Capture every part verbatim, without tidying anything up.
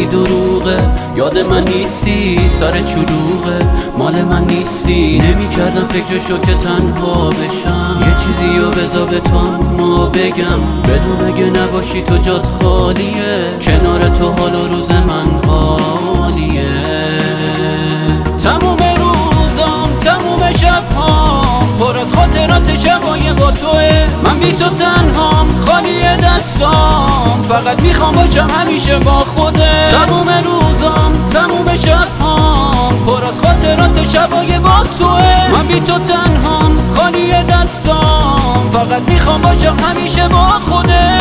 میگی دروغه، یاد من نیستی، سر چلوغه مال من نیستی. نمیکردم فکرشو که تنها بشم، یه چیزی رو بذار به تو اما بگم، بدون اگه نباشی تو جات خالیه، کنار تو حال و روز من عالیه. تموم روزام تموم شبهام پر از خاطرات شبای با توه، من بی تو تنهام خالی دستام، فقط میخوام باشم همیشه با خوده. تموم روزام تموم شبهام پر از خاطرات شبای با توه، من بی تو تنهام خالی دستام، فقط میخوام باشم همیشه با خوده.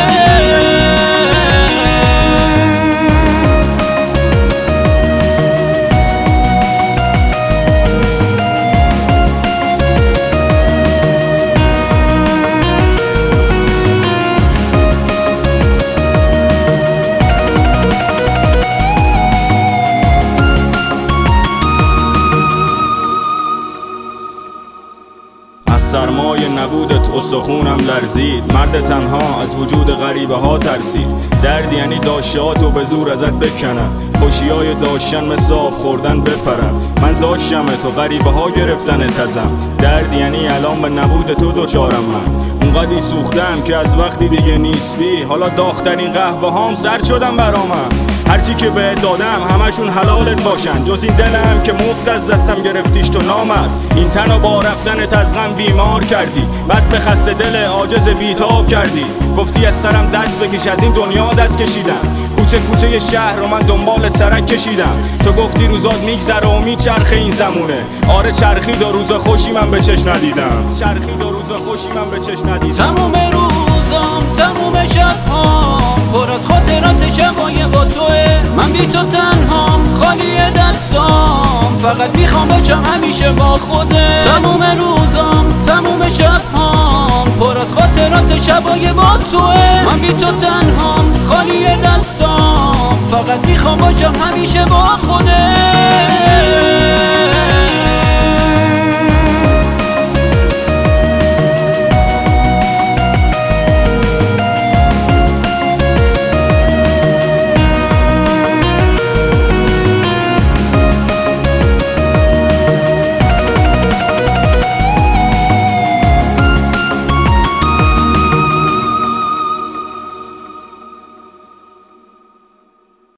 سرمای نبودت استخونم لرزید، مرد تنها از وجود غریبه ها ترسید. درد یعنی داشتهاتو به زور ازت بکنن، خوشیای داشتن مثل آب خوردن بپرن. من داشتم تو غریبه ها گرفتن تزم، درد یعنی الان به نبود تو دوچارم. من اونقدی سوختم که از وقتی دیگه نیستی، حالا داغ‌ترین قهوه هام سرد شدم برامم. هرچی که بهت دادم همشون حلالت باشن، جز این دلم که مفت از دستم گرفتیش تو نامرد. این تنو با رفتنت از غم بیمار کردی، بعد به خسته دل عاجز بیتاب کردی. گفتی از سرم دست بکش، از این دنیا دست کشیدم، کوچه کوچه شهر رو من دنبالت سرک کشیدم. تو گفتی روزات میگذره و میچرخه این زمونه، آره چرخید و روز خوشی من به چشم ندیدم، چرخید و روز خوشی من به چشم ندیدم. تموم روزام تموم شبهام پر از خاطرات شبای با توه، من بی تو تنهام خالی دستام، فقط میخوام باشم همیشه با خوده. تموم روزام تموم شبهام پر از خاطرات شبای با توه، من بی تو تنهام خالی دستام، فقط میخوام باشم همیشه با خوده.